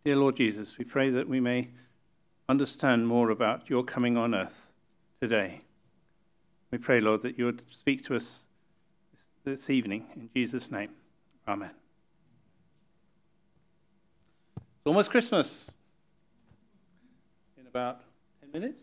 Dear Lord Jesus, we pray that we may understand more about your coming on earth today. We pray, Lord, that you would speak to us this evening. In Jesus' name, amen. It's almost Christmas. In about 10 minutes.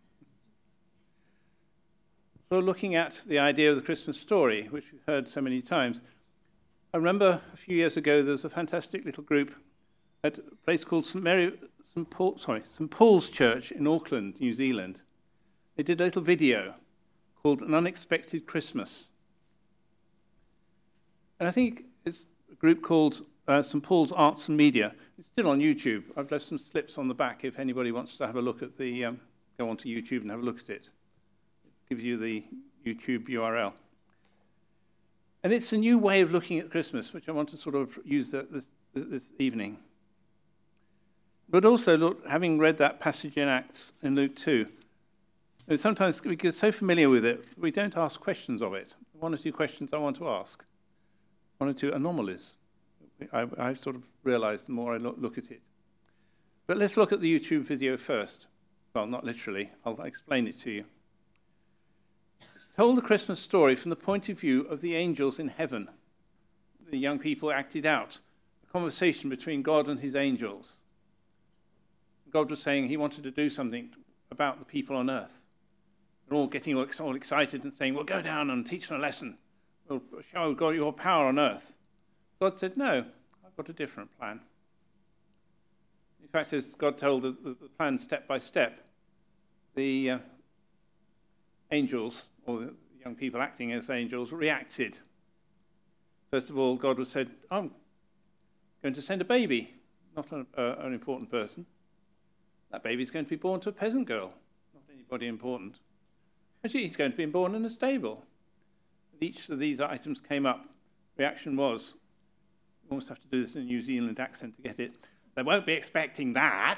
So looking at the idea of the Christmas story, which we've heard so many times, I remember a few years ago there was a fantastic little group at a place called St Paul's Church in Auckland, New Zealand. They did a little video called An Unexpected Christmas. And I think it's a group called St Paul's Arts and Media. It's still on YouTube. I've left some slips on the back if anybody wants to have a look at the, go onto YouTube and have a look at it. It gives you the YouTube URL. And it's a new way of looking at Christmas, which I want to sort of use this evening. But also, look, having read that passage in Acts in Luke 2, sometimes we get so familiar with it, we don't ask questions of it. One or two questions I want to ask. One or two anomalies. I've sort of realized the more I look at it. But let's look at the YouTube video first. Well, not literally. I'll explain it to you. Told the Christmas story from the point of view of the angels in heaven. The young people acted out a conversation between God and his angels. God was saying he wanted to do something about the people on earth. They're all getting all excited and saying, well, go down and teach them a lesson. We'll show God your power on earth. God said, no, I've got a different plan. In fact, as God told us the plan step by step, the angels, or the young people acting as angels, reacted. First of all, God said, I'm going to send a baby, not an important person. That baby's going to be born to a peasant girl, not anybody important. Actually, he's going to be born in a stable. Each of these items came up. Reaction was, you almost have to do this in a New Zealand accent to get it, they won't be expecting that.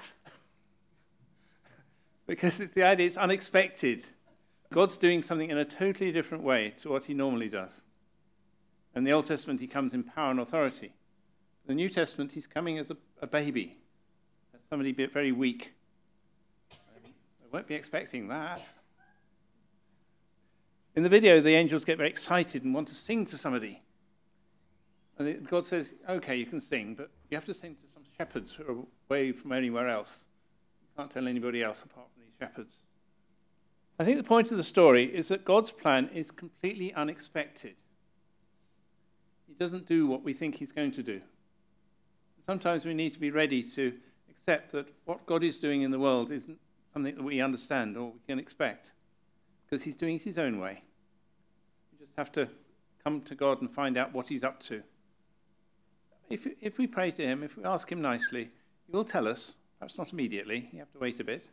Because it's the idea, it's unexpected. God's doing something in a totally different way to what he normally does. In the Old Testament, he comes in power and authority. In the New Testament, he's coming as a baby, as somebody very weak. They won't be expecting that. In the video, the angels get very excited and want to sing to somebody. And God says, okay, you can sing, but you have to sing to some shepherds who are away from anywhere else. You can't tell anybody else apart from these shepherds. I think the point of the story is that God's plan is completely unexpected. He doesn't do what we think he's going to do. Sometimes we need to be ready to accept that what God is doing in the world isn't something that we understand or we can expect, because he's doing it his own way. We just have to come to God and find out what he's up to. If we pray to him, if we ask him nicely, he will tell us, perhaps not immediately, you have to wait a bit.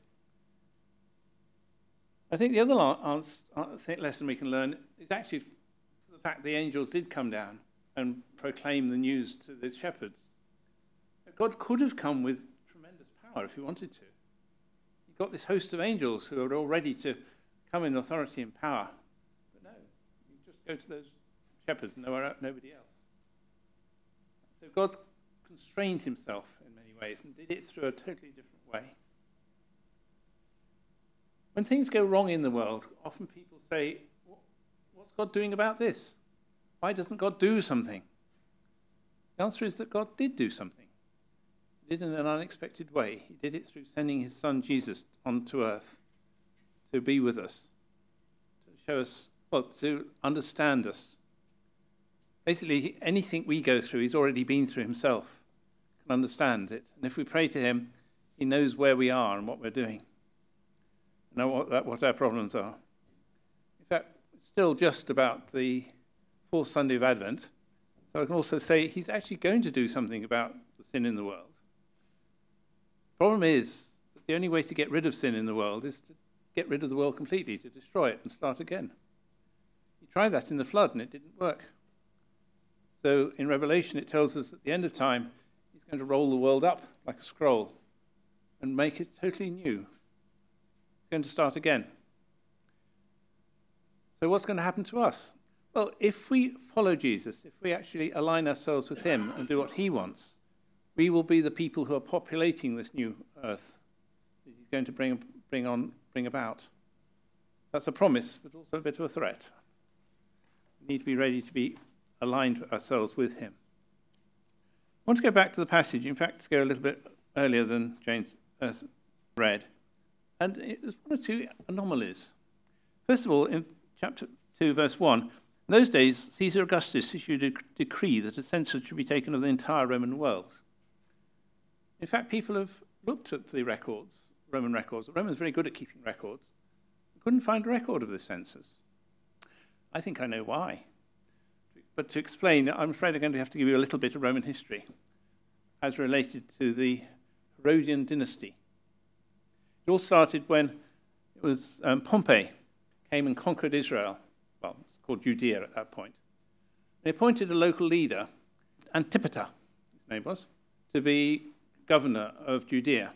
I think the other lesson we can learn is actually the fact the angels did come down and proclaim the news to the shepherds. God could have come with tremendous power if he wanted to. He got this host of angels who are all ready to come in authority and power. But no, you just go to those shepherds and nobody else. So God constrained himself in many ways and did it through a totally different way. When things go wrong in the world, often people say, what's God doing about this? Why doesn't God do something? The answer is that God did do something. He did it in an unexpected way. He did it through sending his son Jesus onto earth to be with us, to show us, to understand us. Basically, anything we go through, he's already been through himself, can understand it. And if we pray to him, he knows where we are and what we're doing. Know what our problems are. In fact, it's still just about the fourth Sunday of Advent. So I can also say he's actually going to do something about the sin in the world. The problem is that the only way to get rid of sin in the world is to get rid of the world completely, to destroy it and start again. He tried that in the flood and it didn't work. So in Revelation it tells us at the end of time he's going to roll the world up like a scroll and make it totally new. Going to start again. So what's going to happen to us? Well, if we follow Jesus, if we actually align ourselves with him and do what he wants, we will be the people who are populating this new earth that he's going to bring about. That's a promise, but also a bit of a threat. We need to be ready to be aligned ourselves with him. I want to go back to the passage, in fact, to go a little bit earlier than James read. And there's one or two anomalies. First of all, in chapter 2, verse 1, in those days, Caesar Augustus issued a decree that a census should be taken of the entire Roman world. In fact, people have looked at the records, Roman records. The Romans are very good at keeping records. Couldn't find a record of this census. I think I know why. But to explain, I'm afraid I'm going to have to give you a little bit of Roman history as related to the Herodian dynasty. It all started when it was Pompey came and conquered Israel. Well, it's called Judea at that point. They appointed a local leader, Antipater, his name was, to be governor of Judea.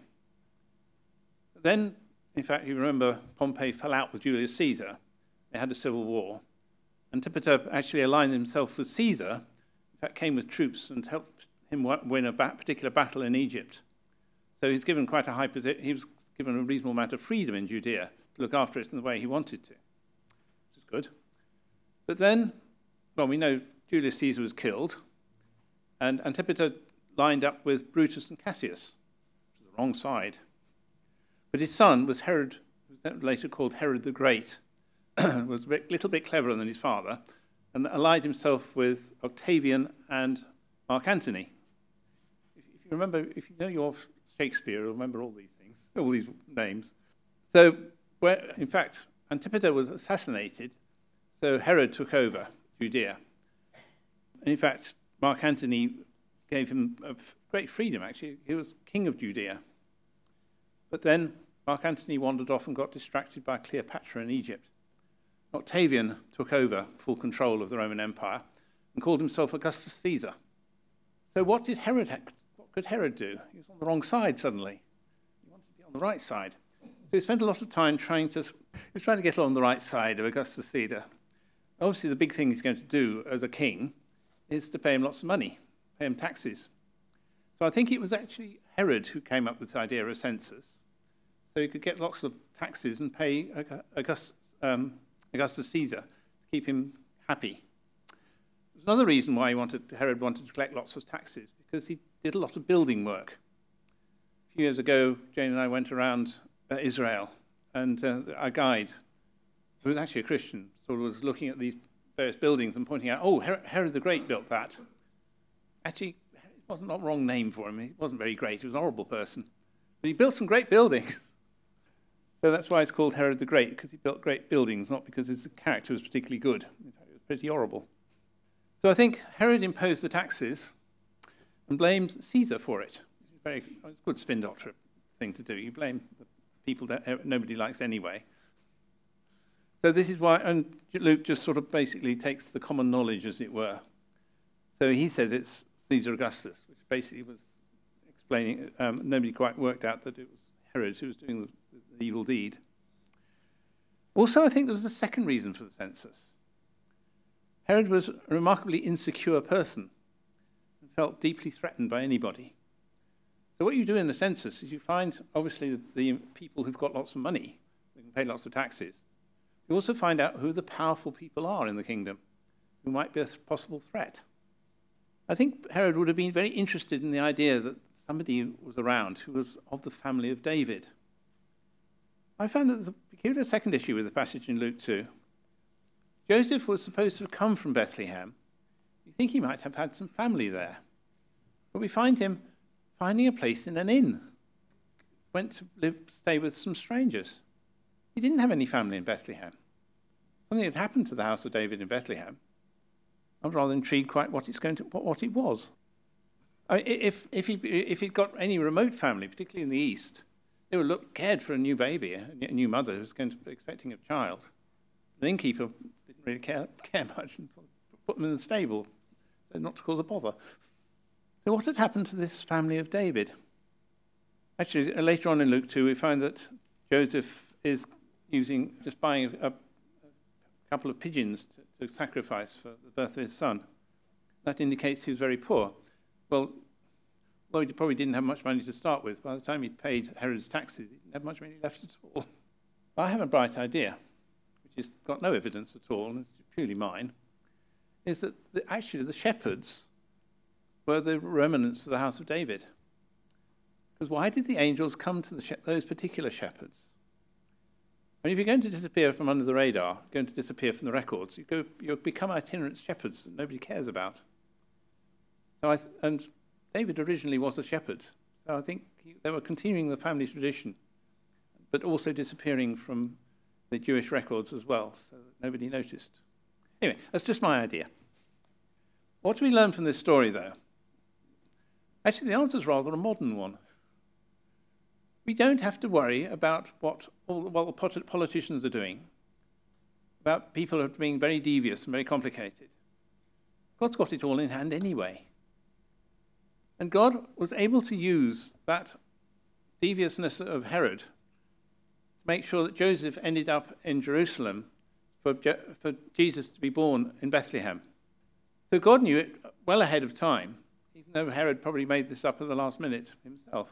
Then, in fact, you remember Pompey fell out with Julius Caesar. They had a civil war. Antipater actually aligned himself with Caesar, in fact, came with troops and helped him win a particular battle in Egypt. So he's given quite a high position. He was given a reasonable amount of freedom in Judea to look after it in the way he wanted to, which is good. But then, well, we know Julius Caesar was killed, and Antipater lined up with Brutus and Cassius, which was the wrong side. But his son was Herod, who was then later called Herod the Great, was a little bit cleverer than his father, and allied himself with Octavian and Mark Antony. If you remember, if you know your Shakespeare, you'll remember all these things, all these names. So, in fact, Antipater was assassinated, so Herod took over Judea. And in fact, Mark Antony gave him great freedom, actually. He was king of Judea. But then Mark Antony wandered off and got distracted by Cleopatra in Egypt. Octavian took over full control of the Roman Empire and called himself Augustus Caesar. So what could Herod do? He was on the wrong side suddenly. He wanted to be on the right side. So he spent a lot of time trying to get on the right side of Augustus Caesar. Obviously, the big thing he's going to do as a king is to pay him lots of money, pay him taxes. So I think it was actually Herod who came up with this idea of a census, so he could get lots of taxes and pay Augustus Caesar to keep him happy. There's another reason why Herod wanted to collect lots of taxes, because he did a lot of building work. A few years ago, Jane and I went around Israel, and our guide, who was actually a Christian, sort of was looking at these various buildings and pointing out, oh, Herod the Great built that. Actually, it wasn't a wrong name for him. He wasn't very great. He was a horrible person. But he built some great buildings. So that's why it's called Herod the Great, because he built great buildings, not because his character was particularly good. In fact, it was pretty horrible. So I think Herod imposed the taxes and blamed Caesar for it. It's a good spin doctor thing to do. You blame the people that nobody likes anyway. So this is why, and Luke just sort of basically takes the common knowledge, as it were. So he says it's Caesar Augustus, which basically was explaining, nobody quite worked out that it was Herod who was doing the evil deed. Also, I think there was a second reason for the census. Herod was a remarkably insecure person and felt deeply threatened by anybody. So what you do in the census is you find, obviously, the people who've got lots of money, they can pay lots of taxes. You also find out who the powerful people are in the kingdom, who might be a possible threat. I think Herod would have been very interested in the idea that somebody was around who was of the family of David. I found that there's a peculiar second issue with the passage in Luke 2. Joseph was supposed to have come from Bethlehem. You think he might have had some family there. But we find him finding a place in an inn. Went to stay with some strangers. He didn't have any family in Bethlehem. Something had happened to the house of David in Bethlehem. I'm rather intrigued quite what it was. If he'd got any remote family, particularly in the East, they would cared for a new baby, a new mother who was going to be expecting a child. The innkeeper didn't really care much and sort of put them in the stable, so not to cause a bother. So what had happened to this family of David? Actually, later on in Luke 2, we find that Joseph is just buying a couple of pigeons to sacrifice for the birth of his son. That indicates he was very poor. Well, Well, he probably didn't have much money to start with. By the time he'd paid Herod's taxes, he didn't have much money left at all. I have a bright idea, which has got no evidence at all, and it's purely mine, is that actually the shepherds were the remnants of the house of David. Because why did the angels come to those particular shepherds? I mean, if you're going to disappear from under the radar, going to disappear from the records, you become itinerant shepherds that nobody cares about. And David originally was a shepherd, so I think they were continuing the family tradition, but also disappearing from the Jewish records as well, so that nobody noticed. Anyway, that's just my idea. What do we learn from this story, though? Actually, the answer is rather a modern one. We don't have to worry about what the politicians are doing, about people who are being very devious and very complicated. God's got it all in hand anyway. And God was able to use that deviousness of Herod to make sure that Joseph ended up in Jerusalem for Jesus to be born in Bethlehem. So God knew it well ahead of time, even though Herod probably made this up at the last minute himself.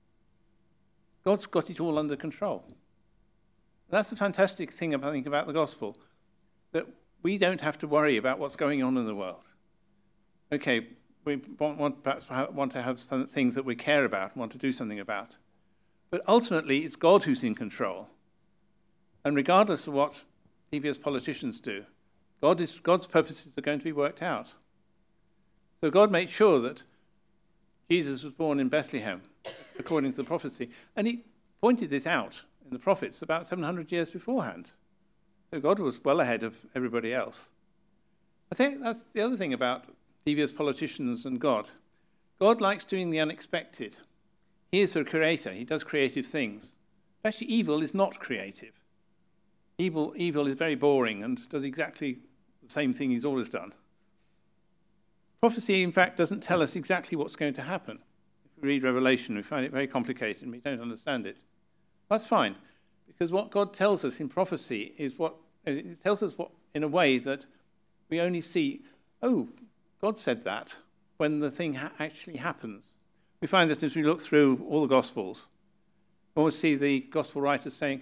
God's got it all under control. That's the fantastic thing, I think, about the gospel, that we don't have to worry about what's going on in the world. Okay, we perhaps want to have some things that we care about and want to do something about. But ultimately, it's God who's in control. And regardless of what devious politicians do, God's purposes are going to be worked out. So God made sure that Jesus was born in Bethlehem, according to the prophecy. And he pointed this out in the prophets about 700 years beforehand. So God was well ahead of everybody else. I think that's the other thing about devious politicians and God. God likes doing the unexpected. He is a creator. He does creative things. Actually, evil is not creative. Evil is very boring and does exactly the same thing he's always done. Prophecy, in fact, doesn't tell us exactly what's going to happen. If we read Revelation, we find it very complicated and we don't understand it. That's fine, because what God tells us in prophecy is it tells us what in a way that we only see, oh, God said that when the thing actually happens. We find that as we look through all the Gospels, we always see the Gospel writers saying,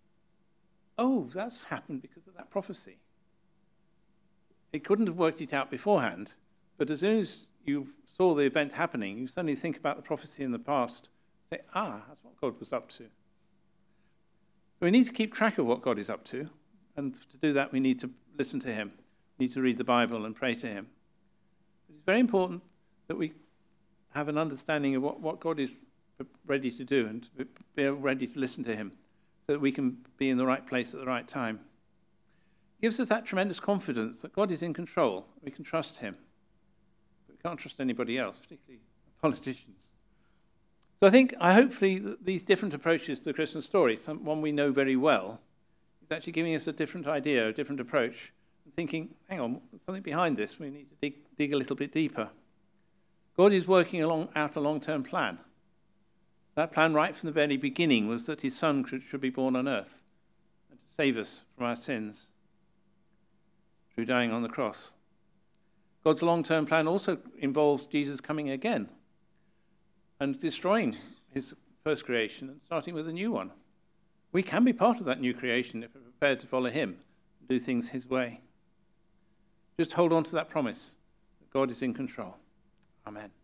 oh, that's happened because of that prophecy. It couldn't have worked it out beforehand, but as soon as you saw the event happening, you suddenly think about the prophecy in the past, say, that's what God was up to. So we need to keep track of what God is up to, and to do that we need to listen to him. We need to read the Bible and pray to him. But it's very important that we have an understanding of what God is ready to do and to be ready to listen to him so that we can be in the right place at the right time. It gives us that tremendous confidence that God is in control. We can trust him. But we can't trust anybody else, particularly politicians. So hopefully these different approaches to the Christmas story, one we know very well, is actually giving us a different idea, a different approach, and thinking, hang on, there's something behind this. We need to dig a little bit deeper. God is working out a long-term plan. That plan right from the very beginning was that his son should be born on earth and to save us from our sins through dying on the cross. God's long-term plan also involves Jesus coming again and destroying his first creation and starting with a new one. We can be part of that new creation if we're prepared to follow him and do things his way. Just hold on to that promise that God is in control. Amen.